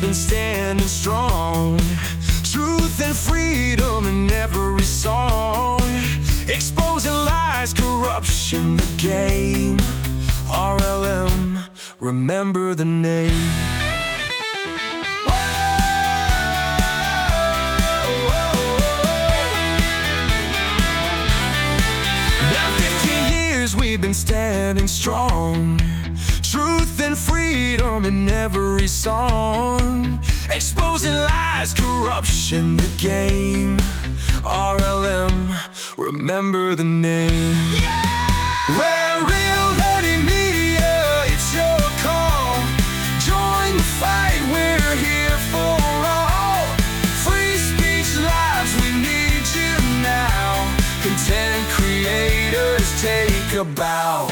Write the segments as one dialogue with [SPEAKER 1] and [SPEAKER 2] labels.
[SPEAKER 1] been standing strong. Truth and freedom in every song, exposing lies, corruption, the game. RLM, remember the name. Now 15 years we've been standing strong. Truth and freedom in every song, exposing lies, corruption, the game. RLM, remember the name. We're Real Dirty Media, it's your call. Join the fight, we're here for all. Free speech lives, we need you now. Content creators, take a bow.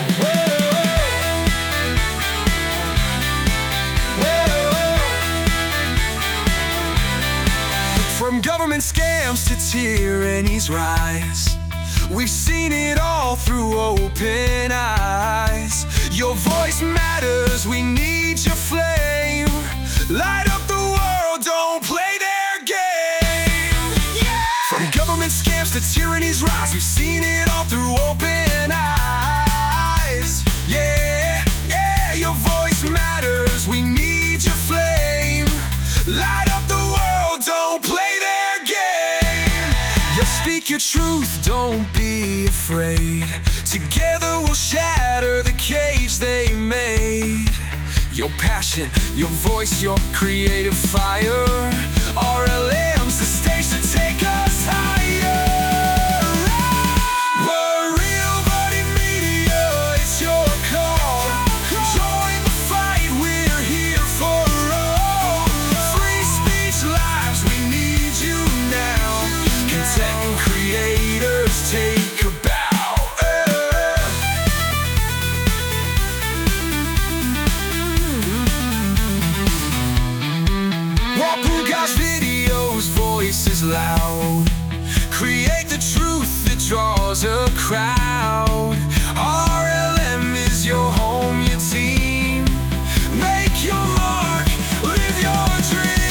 [SPEAKER 1] From government scams to tyranny's rise, we've seen it all through open eyes. Your voice matters, we need your flame. Light up the world, don't play their game. From government scams to tyranny's rise, we've seen it all through open eyes. Yeah, yeah, your voice matters, we need your flame. Light up the world, don't play. Speak your truth, don't be afraid. Together we'll shatter the cage they made. Your passion, your voice, your creative fire. RLM's the stage to take us higher. We're Real Dirty Media, it's your call. Join the fight, we're here for all. Free speech lives, we need you now. Content creators, take a bow. Wapuga's videos, voices loud. Create the truth that draws a crowd. RLM is your home, your team. Make your mark, live your dream.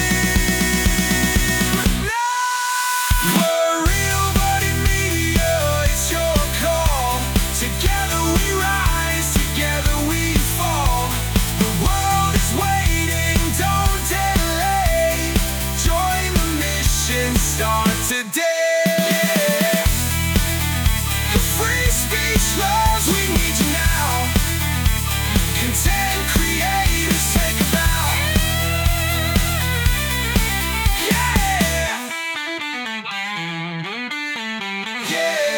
[SPEAKER 1] Start today. The free speech laws, we need you now. Content creators, take a bow. Yeah, yeah.